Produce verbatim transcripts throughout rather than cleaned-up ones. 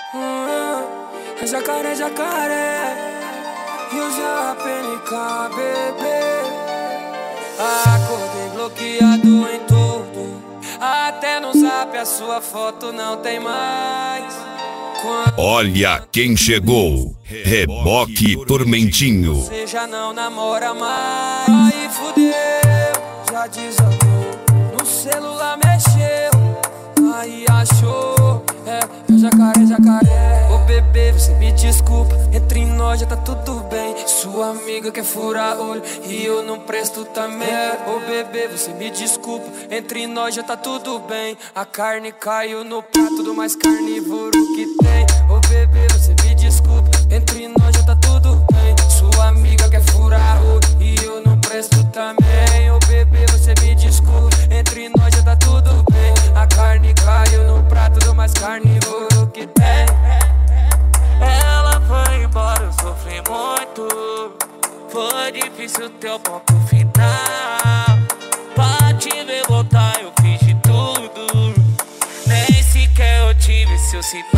hum, é jacaré, jacaré. E o J P N K, bebê. Acordei bloqueado em tudo. Até no zap a sua foto não tem mais. Quando Olha quem chegou, Reboque Tormentinho. você já não namora mais. Aí fudeu, já desandou. No celular mexeu, aí achou. É, é jacaré, jacaré. Ô bebê, você me desculpa, entre nós já tá tudo bem. Sua amiga quer furar olho e eu não presto também. Ô bebê, você me desculpa, entre nós já tá tudo bem. A carne caiu no prato do mais carnívoro que tem. Ô bebê, você me desculpa, entre nós já tá tudo bem. Sua amiga quer furar olho e eu não presto também. Ô bebê, você me desculpa, entre nós já tá tudo bem. A carne caiu no prato do mais carnívoro que tem. Ela foi embora, eu sofri muito. Foi difícil ter o ponto final. Pra te ver voltar eu fiz de tudo. Nem sequer eu tive seu sinal.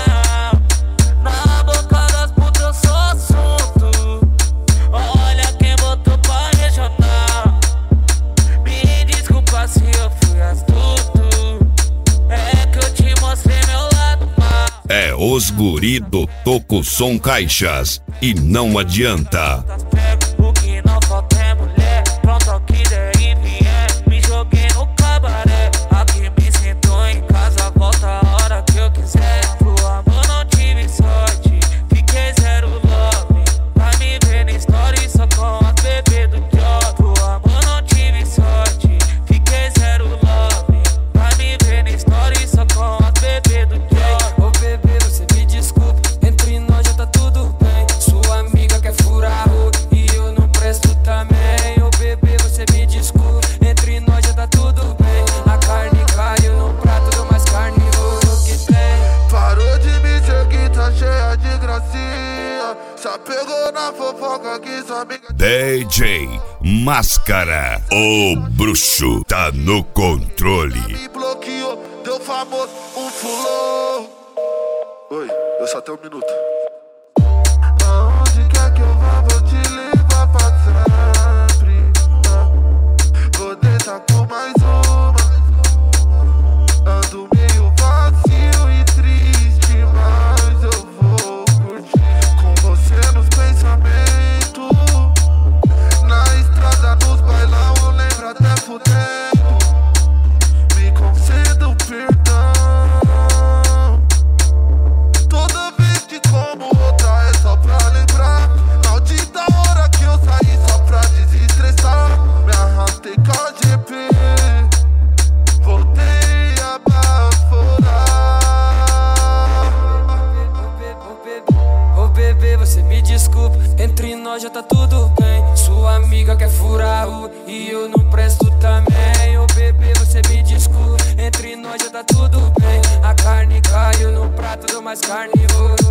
Na boca das putas eu sou assunto. Olha quem botou pra regional. Me desculpa se eu fui astuto. É que eu te mostrei meu lado mal. É os guri do Toco Som Caixas. E não adianta. O que não falta é mulher. Pronto ao que der e vier. Me joguei no cabaré. Aqui me sinto em casa. Volta a hora que eu quiser. Pro amor não tive sorte. Fiquei zero love. Vai me ver na story só com as bebês do job. Pro amor não tive sorte. Fiquei zero love. Vai me ver na story só com as bebês do job. Ô bebê, você me desculpa, entre nós já tá tudo bem. Sua amiga quer furar o e eu não presto também. Ô bebê, você me desculpa, entre nós já tá tudo bem. A carne caiu no prato do mais carnívoro que tem. Parou de me seguir, tá cheia de gracinha. Já pegou na fofoca que sua amiga D J Máscara, o bruxo, tá no controle. me bloqueou. Deu famoso, um fulô. Oi, eu só tenho um minuto. Aonde quer que eu vá, vou te levar pra sempre. Ah, vou deitar com mais uma. Ando meio vazio e triste, mas eu vou curtir com você nos pensamentos. Na estrada, nos bailão, eu lembro até fudendo. Me conceda o perdão. Toda vez que como outra é só pra lembrar. Maldita hora que eu saí só pra desestressar. Me arrastei com a G P. Voltei a baforar. Ô bebê, você me desculpa, entre nós já tá tudo bem. Sua amiga quer furar o e eu não presto também. Ô bebê, você me desculpa, entre nós já tá tudo bem. A carne caiu no prato do mais carnívoro